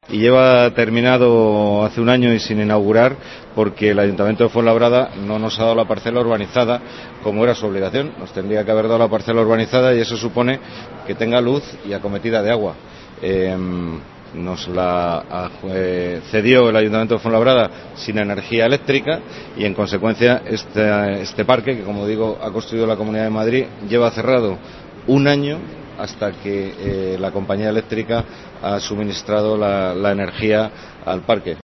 y lleva terminado hace un año y sin inaugurar porque el Ayuntamiento de Fuenlabrada no nos ha dado la parcela urbanizada como era su obligación. Nos tendría que haber dado la parcela urbanizada y eso supone que tenga luz y acometida de agua. Nos la cedió el Ayuntamiento de Fuenlabrada sin energía eléctrica y en consecuencia este parque, que como digo ha construido la Comunidad de Madrid, lleva cerrado un año hasta que la compañía eléctrica ha suministrado la energía al parque.